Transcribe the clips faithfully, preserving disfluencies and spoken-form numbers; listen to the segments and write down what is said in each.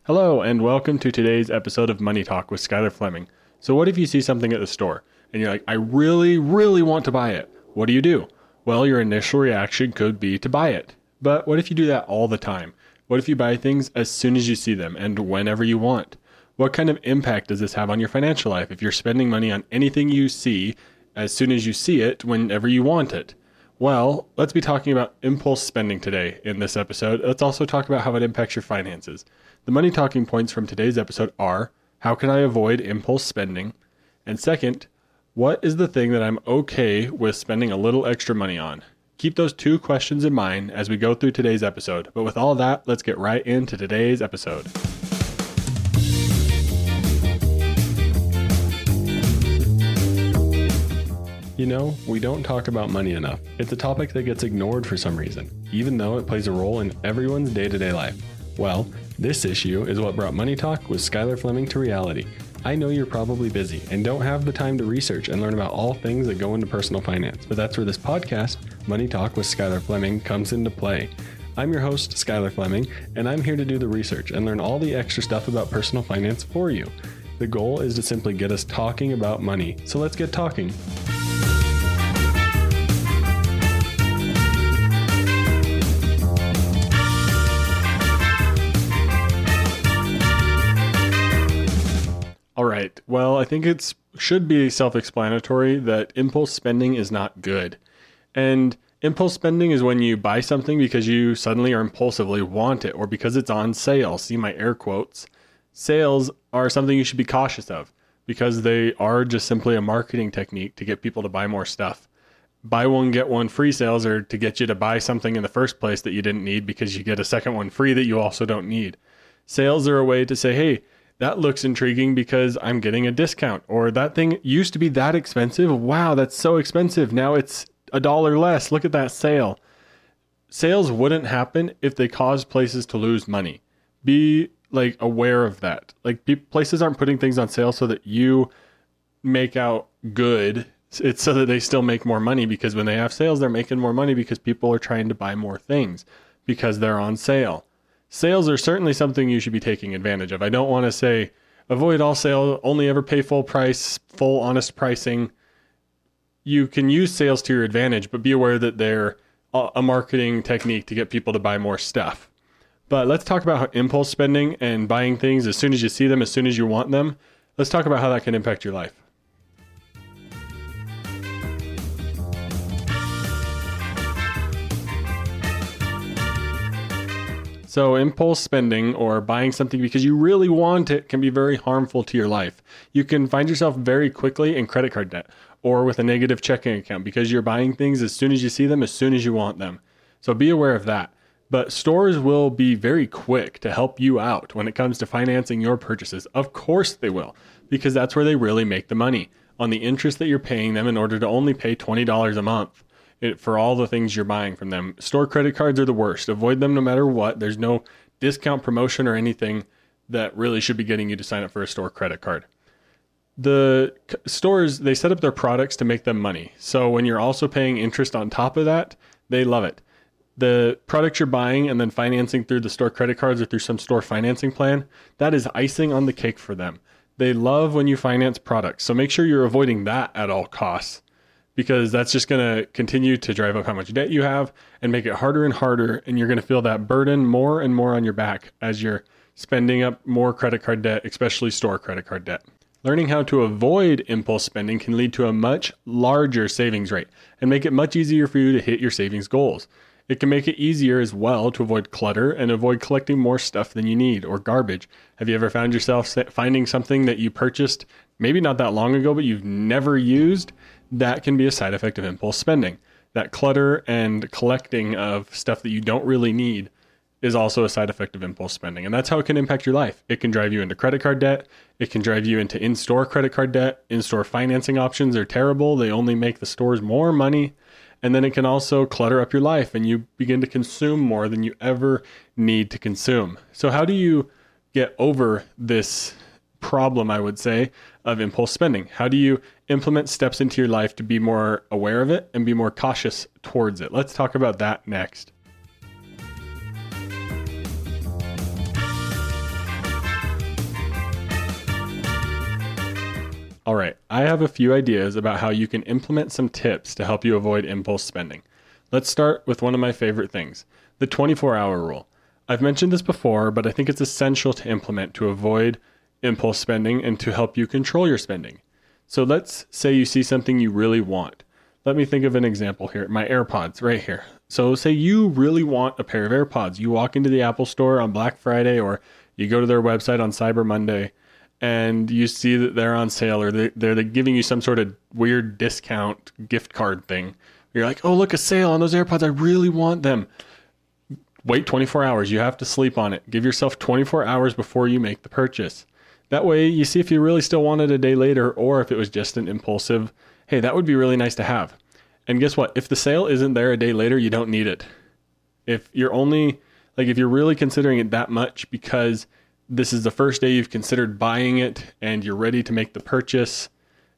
Hello, and welcome to today's episode of Money Talk with Skylar Fleming. So what if you see something at the store and you're like, I really, really want to buy it? What do you do? Well, your initial reaction could be to buy it. But what if you do that all the time? What if you buy things as soon as you see them and whenever you want? What kind of impact does this have on your financial life if you're spending money on anything you see as soon as you see it, whenever you want it? Well, let's be talking about impulse spending today in this episode. Let's also talk about how it impacts your finances. The money talking points from today's episode are, how can I avoid impulse spending? And second, what is the thing that I'm okay with spending a little extra money on? Keep those two questions in mind as we go through today's episode. But with all that, let's get right into today's episode. You know, we don't talk about money enough. It's a topic that gets ignored for some reason, even though it plays a role in everyone's day-to-day life. Well, this issue is what brought Money Talk with Skylar Fleming to reality. I know you're probably busy and don't have the time to research and learn about all things that go into personal finance, but that's where this podcast, Money Talk with Skylar Fleming, comes into play. I'm your host, Skylar Fleming, and I'm here to do the research and learn all the extra stuff about personal finance for you. The goal is to simply get us talking about money, so let's get talking. All right. Well, I think it's should be self-explanatory that impulse spending is not good. And impulse spending is when you buy something because you suddenly or impulsively want it or because it's on sale. See my air quotes. Sales are something you should be cautious of because they are just simply a marketing technique to get people to buy more stuff. Buy one, get one free sales are to get you to buy something in the first place that you didn't need because you get a second one free that you also don't need. Sales are a way to say, hey, that looks intriguing because I'm getting a discount, or that thing used to be that expensive. Wow, that's so expensive. Now it's a dollar less. Look at that sale. Sales wouldn't happen if they caused places to lose money. Be like aware of that. Like pe- places aren't putting things on sale so that you make out good. It's so that they still make more money, because when they have sales, they're making more money because people are trying to buy more things because they're on sale. Sales are certainly something you should be taking advantage of. I don't want to say avoid all sale, only ever pay full price, full honest pricing. You can use sales to your advantage, but be aware that they're a marketing technique to get people to buy more stuff. But let's talk about how impulse spending and buying things as soon as you see them, as soon as you want them. Let's talk about how that can impact your life. So impulse spending, or buying something because you really want it, can be very harmful to your life. You can find yourself very quickly in credit card debt or with a negative checking account because you're buying things as soon as you see them, as soon as you want them. So be aware of that. But stores will be very quick to help you out when it comes to financing your purchases. Of course they will, because that's where they really make the money, on the interest that you're paying them in order to only pay twenty dollars a month. It, for all the things you're buying from them. Store credit cards are the worst. Avoid them no matter what. There's no discount, promotion, or anything that really should be getting you to sign up for a store credit card. The c- stores, they set up their products to make them money. So when you're also paying interest on top of that, they love it. The products you're buying and then financing through the store credit cards or through some store financing plan, that is icing on the cake for them. They love when you finance products. So make sure you're avoiding that at all costs, because that's just going to continue to drive up how much debt you have and make it harder and harder. And you're going to feel that burden more and more on your back as you're spending up more credit card debt, especially store credit card debt. Learning how to avoid impulse spending can lead to a much larger savings rate and make it much easier for you to hit your savings goals. It can make it easier as well to avoid clutter and avoid collecting more stuff than you need or garbage. Have you ever found yourself finding something that you purchased maybe not that long ago, but you've never used? That can be a side effect of impulse spending. That clutter and collecting of stuff that you don't really need is also a side effect of impulse spending. And that's how it can impact your life. It can drive you into credit card debt. It can drive you into in-store credit card debt. In-store financing options are terrible. They only make the stores more money. And then it can also clutter up your life and you begin to consume more than you ever need to consume. So how do you get over this problem, I would say, of impulse spending? How do you implement steps into your life to be more aware of it and be more cautious towards it? Let's talk about that next. All right, I have a few ideas about how you can implement some tips to help you avoid impulse spending. Let's start with one of my favorite things, the twenty-four hour rule. I've mentioned this before, but I think it's essential to implement to avoid impulse spending and to help you control your spending. So let's say you see something you really want. Let me think of an example here. My AirPods right here. So say you really want a pair of AirPods. You walk into the Apple store on Black Friday, or you go to their website on Cyber Monday, and you see that they're on sale, or they're, they're giving you some sort of weird discount gift card thing. You're like, oh, look, a sale on those AirPods. I really want them. Wait twenty-four hours. You have to sleep on it. Give yourself twenty-four hours before you make the purchase. That way you see if you really still want it a day later, or if it was just an impulsive, hey, that would be really nice to have. And guess what? If the sale isn't there a day later, you don't need it. If you're only, like if you're really considering it that much because this is the first day you've considered buying it and you're ready to make the purchase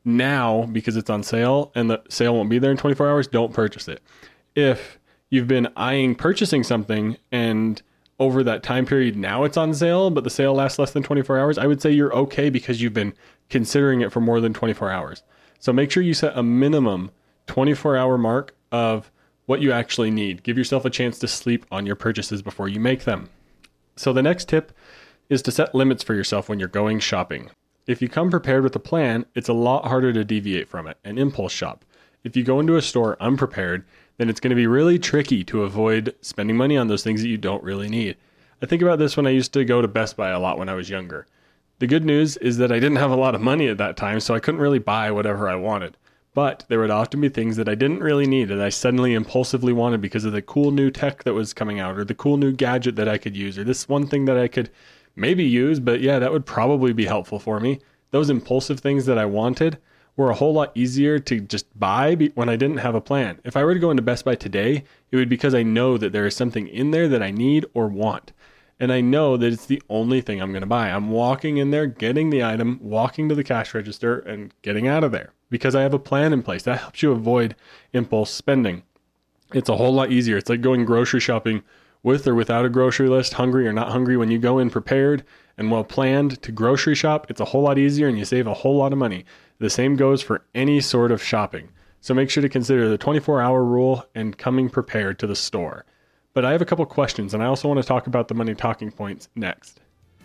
now because it's on sale and the sale won't be there in twenty-four hours, don't purchase it. If you've been eyeing purchasing something and over that time period now it's on sale, but the sale lasts less than twenty-four hours, I would say you're okay because you've been considering it for more than twenty-four hours. So make sure you set a minimum twenty-four hour mark of what you actually need. Give yourself a chance to sleep on your purchases before you make them. So the next tip is to set limits for yourself when you're going shopping. If you come prepared with a plan, it's a lot harder to deviate from it and impulse shop. If you go into a store unprepared, then it's going to be really tricky to avoid spending money on those things that you don't really need. I think about this when I used to go to Best Buy a lot when I was younger. The good news is that I didn't have a lot of money at that time, so I couldn't really buy whatever I wanted. But there would often be things that I didn't really need that I suddenly impulsively wanted because of the cool new tech that was coming out, or the cool new gadget that I could use, or this one thing that I could maybe use, but yeah, that would probably be helpful for me. Those impulsive things that I wanted were a whole lot easier to just buy when I didn't have a plan. If I were to go into Best Buy today, it would be because I know that there is something in there that I need or want. And I know that it's the only thing I'm going to buy. I'm walking in there, getting the item, walking to the cash register, and getting out of there because I have a plan in place. That helps you avoid impulse spending. It's a whole lot easier. It's like going grocery shopping with or without a grocery list, hungry or not hungry. When you go in prepared and well planned to grocery shop, it's a whole lot easier and you save a whole lot of money. The same goes for any sort of shopping. So make sure to consider the twenty-four hour rule and coming prepared to the store. But I have a couple questions, and I also want to talk about the money talking points next.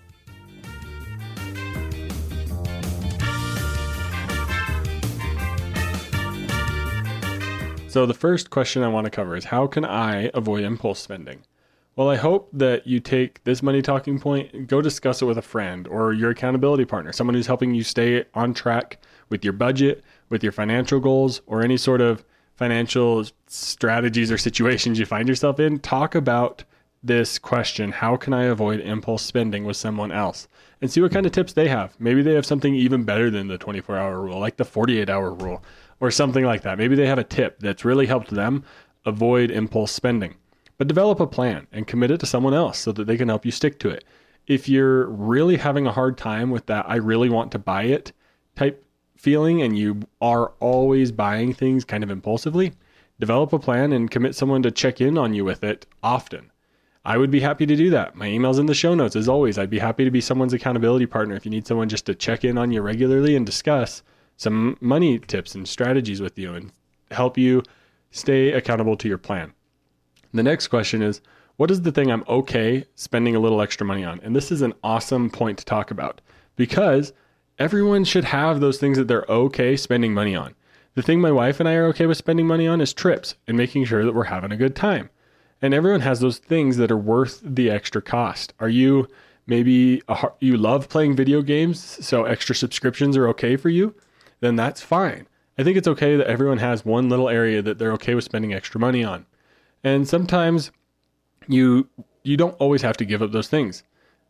So the first question I want to cover is, how can I avoid impulse spending? Well, I hope that you take this money talking point and go discuss it with a friend or your accountability partner, someone who's helping you stay on track with your budget, with your financial goals, or any sort of financial strategies or situations you find yourself in. Talk about this question, how can I avoid impulse spending, with someone else, and see what kind of tips they have. Maybe they have something even better than the twenty-four hour rule, like the forty-eight hour rule or something like that. Maybe they have a tip that's really helped them avoid impulse spending. But develop a plan and commit it to someone else so that they can help you stick to it. If you're really having a hard time with that, I really want to buy it type feeling, and you are always buying things kind of impulsively, develop a plan and commit someone to check in on you with it often. I would be happy to do that. My email's in the show notes. As always, I'd be happy to be someone's accountability partner if you need someone just to check in on you regularly and discuss some money tips and strategies with you and help you stay accountable to your plan. The next question is, what is the thing I'm okay spending a little extra money on? And this is an awesome point to talk about because everyone should have those things that they're okay spending money on. The thing my wife and I are okay with spending money on is trips and making sure that we're having a good time. And everyone has those things that are worth the extra cost. Are you maybe, a, you love playing video games, so extra subscriptions are okay for you? Then that's fine. I think it's okay that everyone has one little area that they're okay with spending extra money on. And sometimes you you don't always have to give up those things.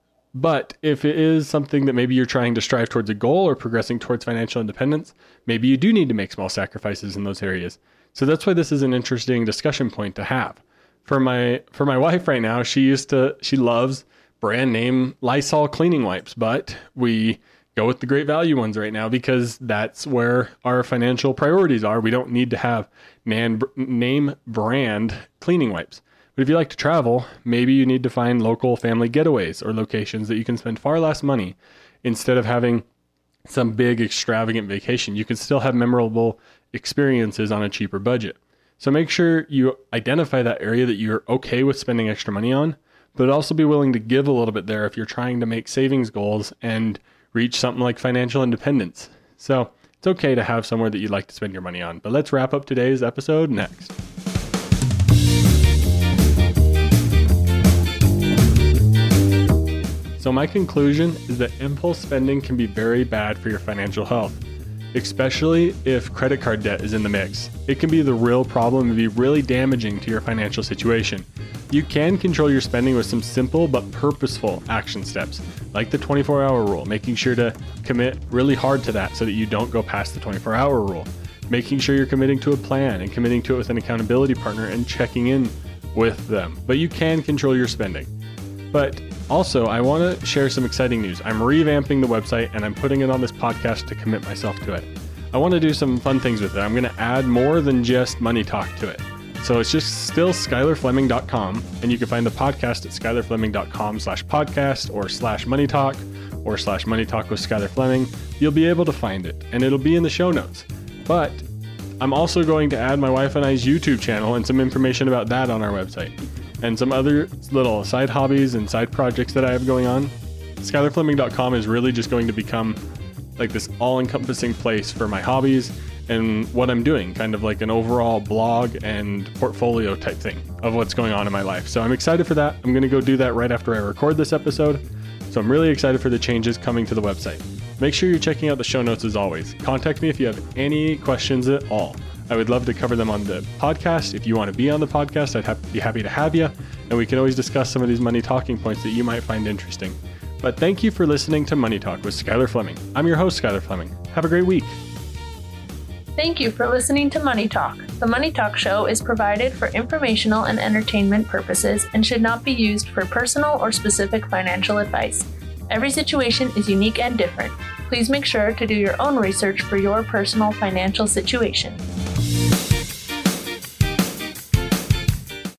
But if it is something that maybe you're trying to strive towards a goal or progressing towards financial independence, maybe you do need to make small sacrifices in those areas. So that's why this is an interesting discussion point to have. For my for my wife right now, she used to she loves brand name Lysol cleaning wipes, but we go with the Great Value ones right now because that's where our financial priorities are. We don't need to have nan, name brand cleaning wipes. But if you like to travel, maybe you need to find local family getaways or locations that you can spend far less money instead of having some big extravagant vacation. You can still have memorable experiences on a cheaper budget. So make sure you identify that area that you're okay with spending extra money on, but also be willing to give a little bit there if you're trying to make savings goals and reach something like financial independence. So it's okay to have somewhere that you'd like to spend your money on. But let's wrap up today's episode next. So my conclusion is that impulse spending can be very bad for your financial health, especially if credit card debt is in the mix. It can be the real problem and be really damaging to your financial situation. You can control your spending with some simple but purposeful action steps, like the twenty-four hour rule, making sure to commit really hard to that so that you don't go past the twenty-four hour rule, making sure you're committing to a plan and committing to it with an accountability partner and checking in with them. But you can control your spending. But also, I want to share some exciting news. I'm revamping the website and I'm putting it on this podcast to commit myself to it. I want to do some fun things with it. I'm going to add more than just Money Talk to it. So it's just still skylar fleming dot com, and you can find the podcast at skylar fleming dot com slash podcast or slash money talk or slash money talk with Skylar Fleming. You'll be able to find it and it'll be in the show notes. But I'm also going to add my wife and I's YouTube channel and some information about that on our website, and some other little side hobbies and side projects that I have going on. skylar fleming dot com is really just going to become like this all-encompassing place for my hobbies and what I'm doing, kind of like an overall blog and portfolio type thing of what's going on in my life. So I'm excited for that. I'm going to go do that right after I record this episode. So I'm really excited for the changes coming to the website. Make sure you're checking out the show notes as always. Contact me if you have any questions at all. I would love to cover them on the podcast. If you want to be on the podcast, I'd ha- be happy to have you. And we can always discuss some of these money talking points that you might find interesting. But thank you for listening to Money Talk with Skylar Fleming. I'm your host, Skylar Fleming. Have a great week. Thank you for listening to Money Talk. The Money Talk show is provided for informational and entertainment purposes and should not be used for personal or specific financial advice. Every situation is unique and different. Please make sure to do your own research for your personal financial situation.